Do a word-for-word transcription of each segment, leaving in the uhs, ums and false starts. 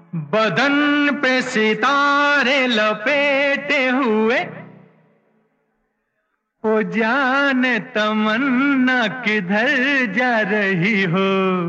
बदन पे सितारे लपेटे हुए, ओ जाने तमन्ना किधर जा रही हो।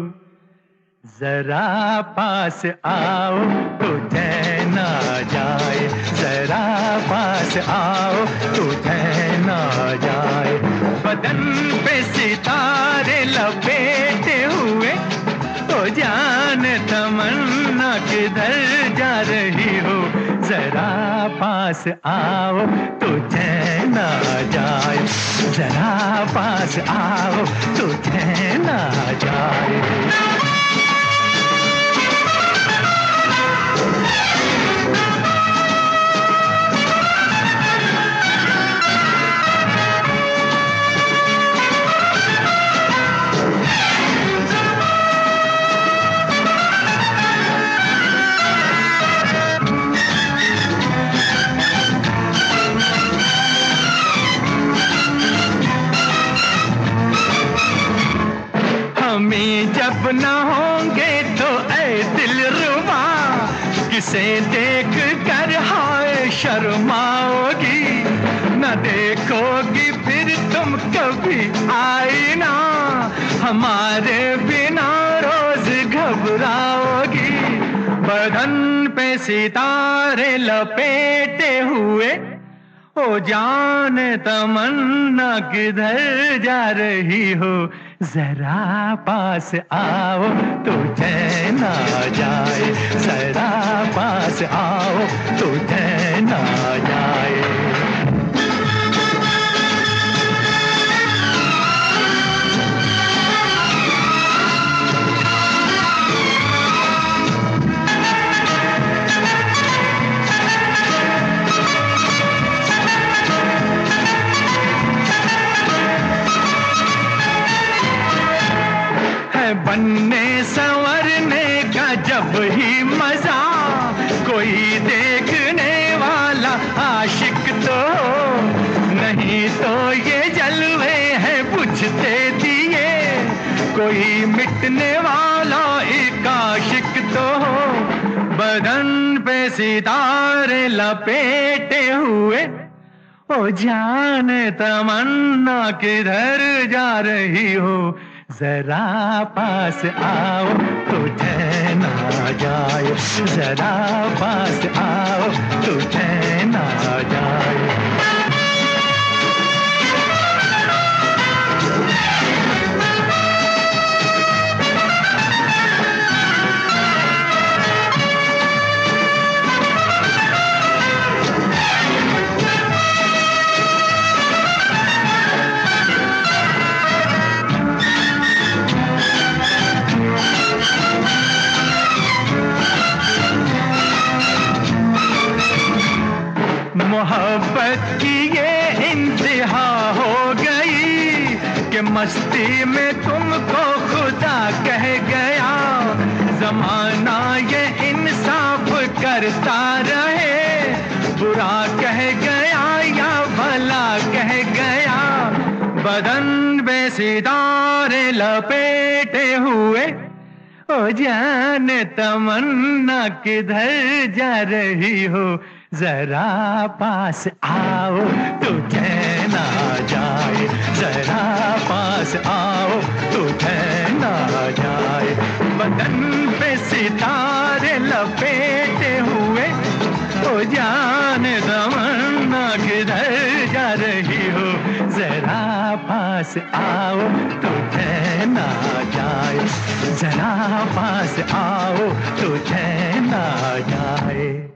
जरा पास आओ तो चैन आ जाए, जरा पास आओ तो चैन आ जाए। बदन पे सितारे लपेटे हुए, ओ जाने तमन्ना किधर जा रही हो। जरा पास आओ तो चैन आ जाए, जरा पास आओ तो चैन आ जाए। हमें जब न होंगे तो ऐ दिलरुबा, किसे देख कर हाय शर्माओगी। न देखोगी फिर तुम कभी आईना, हमारे बिना रोज घबराओगी। बदन पे सितारे लपेटे हुए, ओ जाने तमन्ना किधर जा रही हो। जरा पास आओ तो चैन आ जाए, जरा पास आओ तो चैन आ जाए। बनने संवरने का जब ही मजा, कोई देखने वाला आशिक तो हो। नहीं तो ये जलवे हैं बुझते दिए, कोई मिटने वाला एक आशिक तो हो। बदन पे सितारे लपेटे हुए, ओ जाने तमन्ना किधर जा रही हो। जरा पास आओ तो चैन आ जाए, जरा पास आओ तो चैन आ जाए। मोहब्बत की ये इंतहा हो गई कि मस्ती में तुमको खुदा कह गया। जमाना ये इंसाफ करता रहे, बुरा कह गया या भला कह गया। बदन पे सितारे लपेटे हुए, ओ जाने तमन्ना किधर जा रही हो। जरा पास आओ तो चैन आ जाए, जरा पास आओ तो चैन आ जाए। बदन पे सितारे लपेटे हुए, ओ जाने तमन्ना किधर जा रही हो। जरा पास आओ तो चैन आ जाए, जरा पास आओ तो चैन आ जाए।